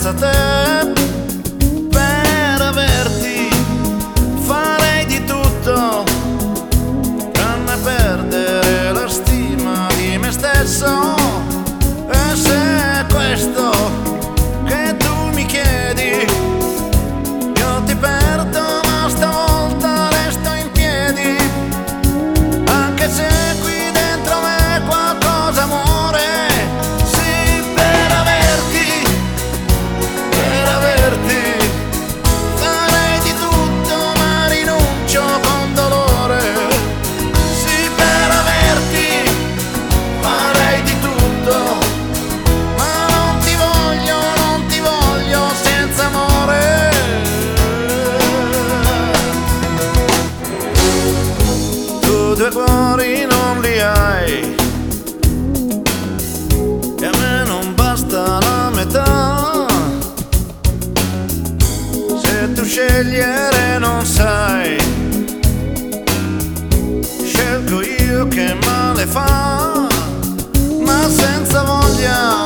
senza te. Per averti farei di tutto, tranne perdere la stima di me stesso. E se è questo che tu mi chiedi, io ti perdo, ma stavolta resto in piedi. Anche se qui dentro me qualcosa muore. Sì, per averti farei di tutto, ma rinuncio con dolore. Sì, per averti farei di tutto, ma non ti voglio senza amore. Tu due cuori non li hai e a me non basta la metà. Se tu scegliere non sai, scelgo io che male fa, ma senza voglia